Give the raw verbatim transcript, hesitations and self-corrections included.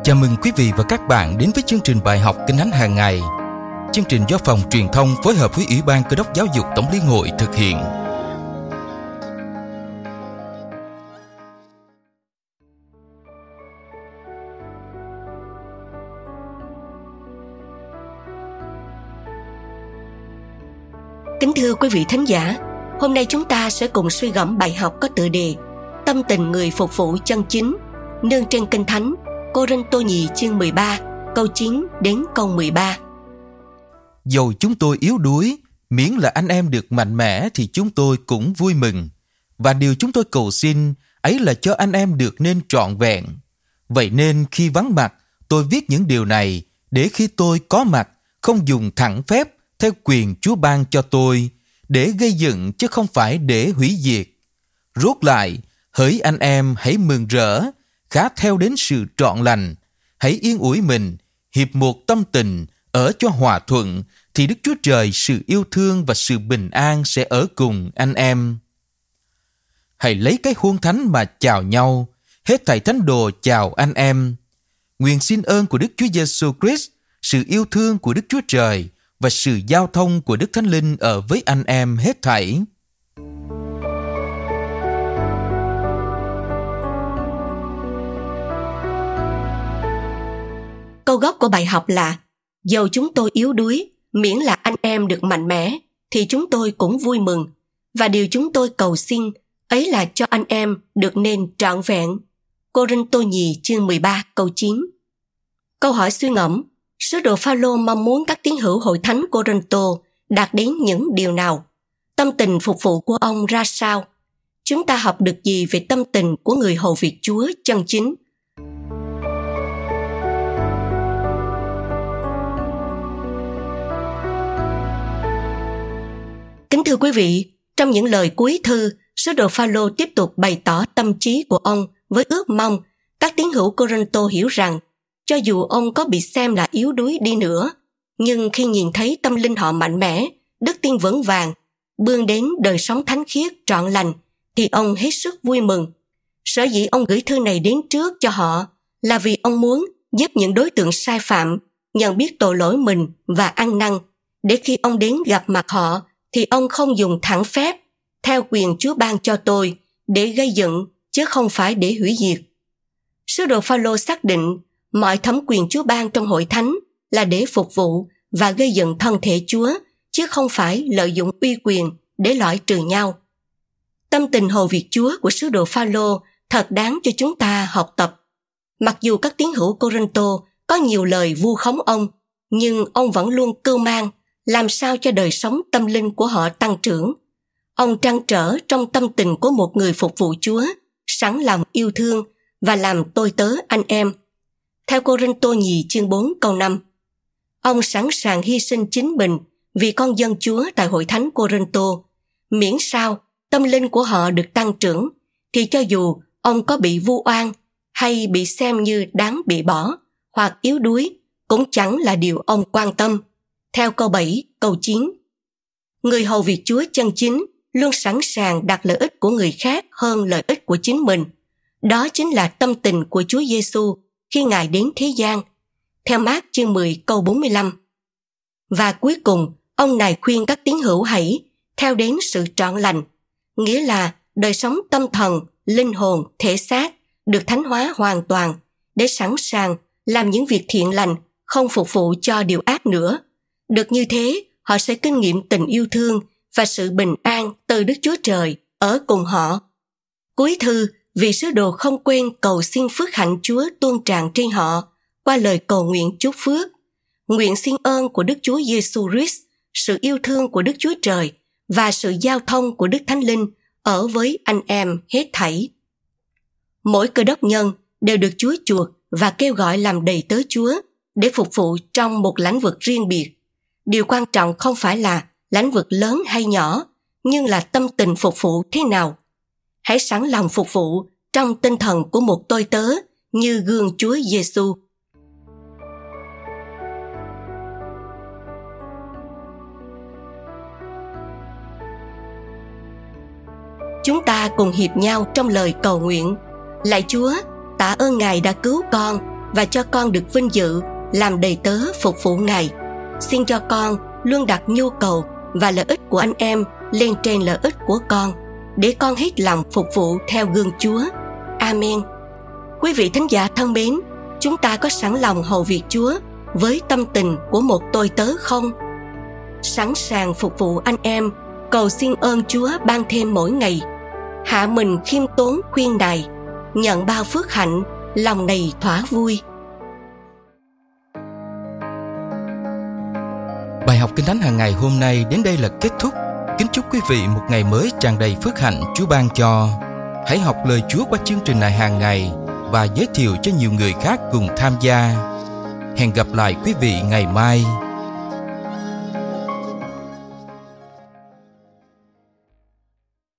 Chào mừng quý vị và các bạn đến với chương trình bài học Kinh Thánh hàng ngày. Chương trình do Phòng Truyền thông phối hợp với Ủy ban Cơ đốc Giáo dục Tổng Liên hội thực hiện. Kính thưa quý vị thính giả, hôm nay chúng ta sẽ cùng suy gẫm bài học có tựa đề Tâm tình người phục vụ chân chính, nương trên Kinh Thánh Cô-rinh-tô nhì chương mười ba, câu chín đến câu mười ba. Dầu chúng tôi yếu đuối, miễn là anh em được mạnh mẽ thì chúng tôi cũng vui mừng. Và điều chúng tôi cầu xin ấy là cho anh em được nên trọn vẹn. Vậy nên khi vắng mặt, tôi viết những điều này để khi tôi có mặt, không dùng thẳng phép theo quyền Chúa ban cho tôi, để gây dựng chứ không phải để hủy diệt. Rốt lại, hỡi anh em hãy mừng rỡ, khá theo đến sự trọn lành, hãy yên ủi mình, hiệp một tâm tình, ở cho hòa thuận, thì Đức Chúa Trời sự yêu thương và sự bình an sẽ ở cùng anh em. Hãy lấy cái huôn thánh mà chào nhau, hết thảy thánh đồ chào anh em. Nguyện xin ơn của Đức Chúa Giêsu Christ, sự yêu thương của Đức Chúa Trời và sự giao thông của Đức Thánh Linh ở với anh em hết thảy. Câu gốc của bài học là: dầu chúng tôi yếu đuối, miễn là anh em được mạnh mẽ, thì chúng tôi cũng vui mừng. Và điều chúng tôi cầu xin ấy là cho anh em được nên trọn vẹn. Cô-rinh-tô nhì chương mười ba câu chín. Câu hỏi suy ngẫm: sứ đồ Phao-lô mong muốn các tín hữu hội thánh Cô-rinh-tô đạt đến những điều nào? Tâm tình phục vụ của ông ra sao? Chúng ta học được gì về tâm tình của người hầu việc Chúa chân chính? Kính thưa quý vị, trong những lời cuối thư, sứ đồ Phao-lô tiếp tục bày tỏ tâm trí của ông với ước mong các tín hữu Cô-rinh-tô hiểu rằng cho dù ông có bị xem là yếu đuối đi nữa, nhưng khi nhìn thấy tâm linh họ mạnh mẽ, đức tin vững vàng, bươn đến đời sống thánh khiết trọn lành, thì ông hết sức vui mừng. Sở dĩ ông gửi thư này đến trước cho họ là vì ông muốn giúp những đối tượng sai phạm nhận biết tội lỗi mình và ăn năn, để khi ông đến gặp mặt họ thì ông không dùng thẳng phép theo quyền Chúa ban cho tôi để gây dựng chứ không phải để hủy diệt. Sứ đồ Phao-lô xác định mọi thẩm quyền Chúa ban trong hội thánh là để phục vụ và gây dựng thân thể Chúa, chứ không phải lợi dụng uy quyền để loại trừ nhau. Tâm tình hầu việc Chúa của sứ đồ Phao-lô thật đáng cho chúng ta học tập. Mặc dù các tín hữu Cô-rinh-tô có nhiều lời vu khống ông, nhưng ông vẫn luôn cưu mang làm sao cho đời sống tâm linh của họ tăng trưởng. Ông trăn trở trong tâm tình của một người phục vụ Chúa, sẵn lòng yêu thương và làm tôi tớ anh em. Theo Cô-rinh-tô nhì chương bốn câu năm, ông sẵn sàng hy sinh chính mình vì con dân Chúa tại hội thánh Cô-rinh-tô, miễn sao tâm linh của họ được tăng trưởng, thì cho dù ông có bị vu oan hay bị xem như đáng bị bỏ hoặc yếu đuối, cũng chẳng là điều ông quan tâm. Theo câu bảy, câu chín, người hầu việc Chúa chân chính luôn sẵn sàng đặt lợi ích của người khác hơn lợi ích của chính mình. Đó chính là tâm tình của Chúa Giêsu khi Ngài đến thế gian. Theo Mác chương mười câu bốn mươi lăm. Và cuối cùng, ông này khuyên các tín hữu hãy theo đến sự trọn lành, nghĩa là đời sống tâm thần, linh hồn, thể xác được thánh hóa hoàn toàn để sẵn sàng làm những việc thiện lành, không phục vụ cho điều ác nữa. Được như thế, họ sẽ kinh nghiệm tình yêu thương và sự bình an từ Đức Chúa Trời ở cùng họ. Cuối thư, vị sứ đồ không quên cầu xin phước hạnh Chúa tuôn tràn trên họ qua lời cầu nguyện chúc phước. Nguyện xin ơn của Đức Chúa Giêsu Christ, sự yêu thương của Đức Chúa Trời và sự giao thông của Đức Thánh Linh ở với anh em hết thảy. Mỗi cơ đốc nhân đều được Chúa chuộc và kêu gọi làm đầy tớ Chúa để phục vụ trong một lãnh vực riêng biệt. Điều quan trọng không phải là lãnh vực lớn hay nhỏ, nhưng là tâm tình phục vụ thế nào. Hãy sẵn lòng phục vụ trong tinh thần của một tôi tớ như gương Chúa Giêsu. Chúng ta cùng hiệp nhau trong lời cầu nguyện. Lạy Chúa, tạ ơn Ngài đã cứu con và cho con được vinh dự làm đầy tớ phục vụ Ngài. Xin cho con luôn đặt nhu cầu và lợi ích của anh em lên trên lợi ích của con, để con hết lòng phục vụ theo gương Chúa. Amen. Quý vị thính giả thân mến, chúng ta có sẵn lòng hầu việc Chúa với tâm tình của một tôi tớ không? Sẵn sàng phục vụ anh em, cầu xin ơn Chúa ban thêm mỗi ngày, hạ mình khiêm tốn khuyên đài, nhận bao phước hạnh, lòng này thỏa vui. Bài học Kinh Thánh hàng ngày hôm nay đến đây là kết thúc. Kính chúc quý vị một ngày mới tràn đầy phước hạnh Chúa ban cho. Hãy học lời Chúa qua chương trình này hàng ngày và giới thiệu cho nhiều người khác cùng tham gia. Hẹn gặp lại quý vị ngày mai.